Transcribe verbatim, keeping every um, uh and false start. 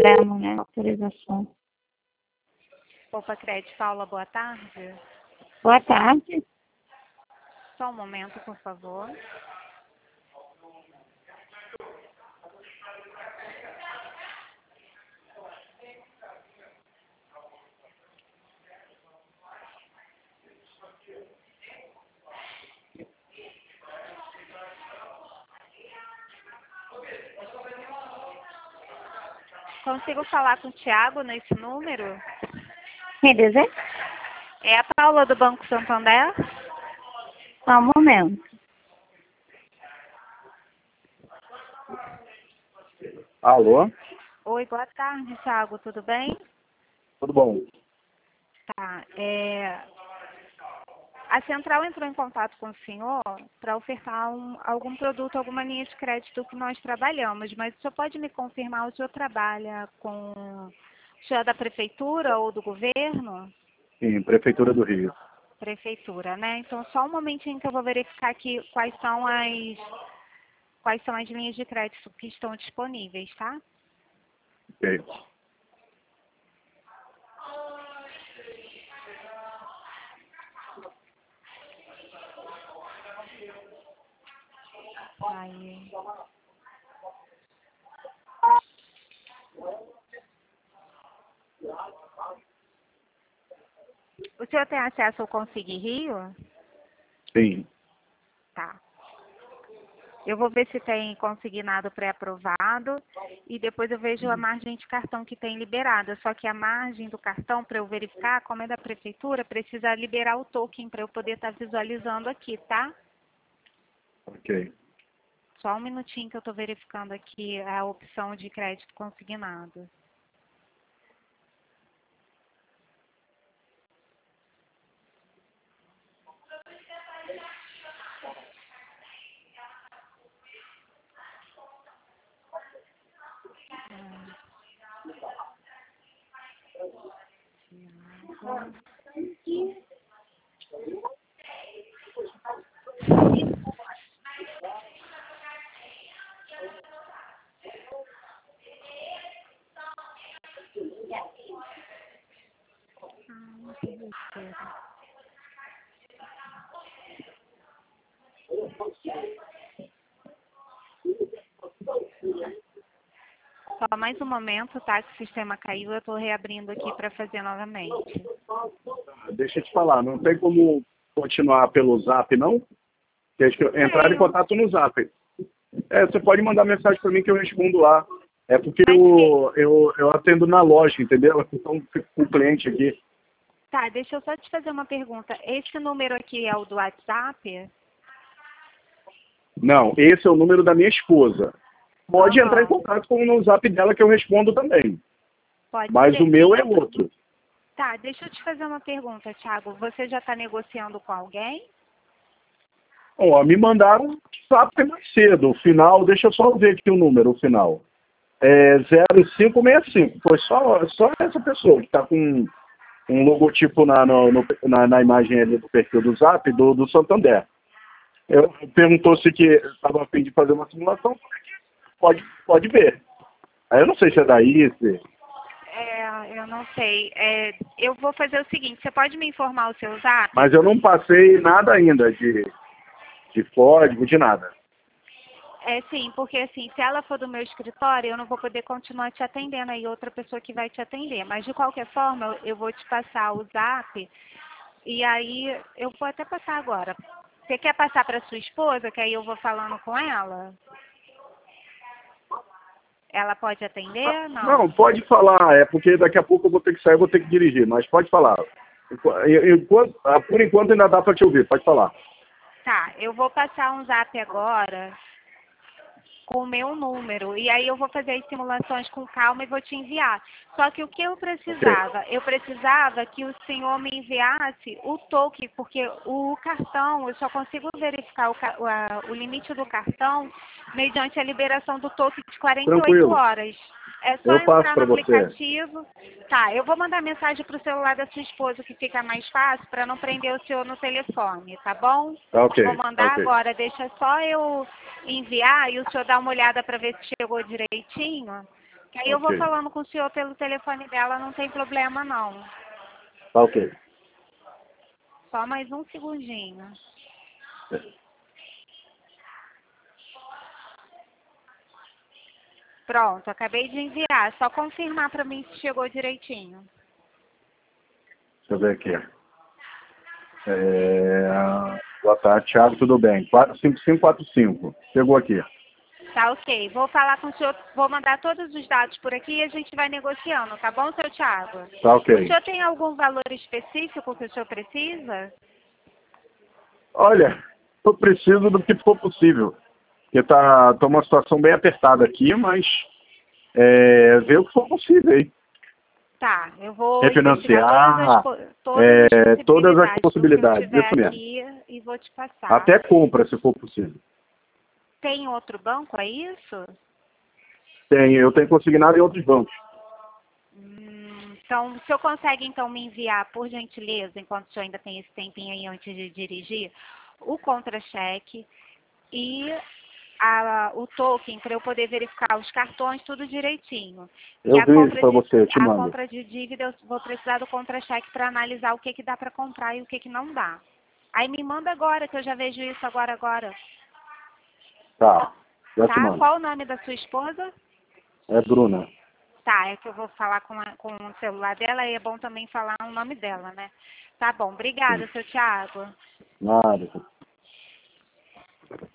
programa, né? Autorização. Poupa Crédito, Paula, boa tarde. Boa tarde. Só um momento, por favor. Consigo falar com o Thiago nesse número? Quem deseja? É a Paula do Banco Santander? Só um momento. Alô? Oi, boa tarde, Thiago, tudo bem? Tudo bom? Tá, é... A Central entrou em contato com o senhor para ofertar um, algum produto, alguma linha de crédito que nós trabalhamos, mas o senhor pode me confirmar, o senhor trabalha com... O senhor é da Prefeitura ou do Governo? Sim, Prefeitura do Rio. Prefeitura, né? Então, só um momentinho que eu vou verificar aqui quais são as, quais são as linhas de crédito que estão disponíveis, tá? Ok. Aí. O senhor tem acesso ao Consig Rio? Sim. Tá. Eu vou ver se tem consignado pré-aprovado e depois eu vejo a margem de cartão que tem liberada. Só que a margem do cartão, para eu verificar, como é da prefeitura, precisa liberar o token para eu poder estar visualizando aqui, tá? Ok. Só um minutinho que eu estou verificando aqui a opção de crédito consignado. Ah, que besteira. Só mais um momento, tá? Que o sistema caiu, eu estou reabrindo aqui para fazer novamente. Deixa eu te falar, não tem como continuar pelo Zap, não? Quer que eu entrar em contato no Zap. É, você pode mandar mensagem para mim que eu respondo lá. É porque eu, eu, eu atendo na loja, entendeu? Então fico com o cliente aqui. Tá, deixa eu só te fazer uma pergunta. Esse número aqui é o do WhatsApp? Não, esse é o número da minha esposa. Pode Aham. entrar em contato com o Zap dela que eu respondo também. Pode Mas ser. o meu é outro. Tá, deixa eu te fazer uma pergunta, Thiago. Você já está negociando com alguém? Ó, me mandaram um WhatsApp mais cedo. O final, deixa eu só ver aqui o número, o final. É zero cinco seis cinco. Foi só, só essa pessoa que está com um logotipo na, no, no, na, na imagem ali do perfil do Zap do, do Santander. Eu perguntou se que estava a fim de fazer uma simulação. Pode, pode ver. Aí eu não sei se é daí, se... É, eu não sei. É, eu vou fazer o seguinte, você pode me informar o seu Zap? Mas eu não passei nada ainda de, de código, de nada. É sim, porque assim, se ela for do meu escritório, eu não vou poder continuar te atendendo, aí outra pessoa que vai te atender. Mas de qualquer forma, eu, eu vou te passar o Zap e aí eu vou até passar agora. Você quer passar para sua esposa, que aí eu vou falando com ela? Ela pode atender? Não. Não, pode falar. É porque daqui a pouco eu vou ter que sair, eu vou ter que dirigir. Mas pode falar. Enquanto, por enquanto ainda dá para te ouvir. Pode falar. Tá, eu vou passar um Zap agora com o meu número. E aí eu vou fazer as simulações com calma e vou te enviar. Só que o que eu precisava? Okay. Eu precisava que o senhor me enviasse o token, porque o cartão, eu só consigo verificar o, o, a, o limite do cartão mediante a liberação do token de quarenta e oito Tranquilo. horas. É só Eu passo entrar para no você. aplicativo. Tá, eu vou mandar mensagem para o celular da sua esposa, que fica mais fácil, para não prender o senhor no telefone, tá bom? Tá ok. Vou mandar Okay. agora, deixa só eu enviar e o senhor dá uma olhada para ver se chegou direitinho, Que aí eu vou Ok. falando com o senhor pelo telefone dela, não tem problema não. Tá ok. Só mais um segundinho. Pronto, acabei de enviar. Só confirmar para mim se chegou direitinho. Deixa eu ver aqui. É... Boa tarde, Thiago, tudo bem? quatro cinco cinco quatro cinco. Chegou aqui. Tá ok. Vou falar com o senhor, vou mandar todos os dados por aqui e a gente vai negociando, tá bom, seu Thiago? Tá O ok. senhor tem algum valor específico que o senhor precisa? Olha, eu preciso do que for possível. Porque tá, tá uma situação bem apertada aqui, mas é, ver o que for possível aí. Tá, eu vou Refinanciar, investigar todas as, po- todas é, as todas as possibilidades, possibilidades, do que eu isso tiver mesmo. aqui e vou te passar. Até compra, se for possível. Tem outro banco, é isso? Tem, eu tenho consignado em outros bancos. Hum, então, o senhor consegue então me enviar, por gentileza, enquanto o senhor ainda tem esse tempinho aí antes de dirigir, o contra-cheque e a- o token para eu poder verificar os cartões, tudo direitinho. Eu E a vi isso compra para de, você, eu te a mando. compra de dívida, eu vou precisar do contra-cheque para analisar o que, que dá para comprar e o que, que não dá. Aí me manda agora, que eu já vejo isso agora, agora. Tá, já te Tá? mando. Qual o nome da sua esposa? É Bruna. Tá, é que eu vou falar com, a- com o celular dela e é bom também falar o nome dela, né? Tá bom, obrigada, seu Thiago. Nada.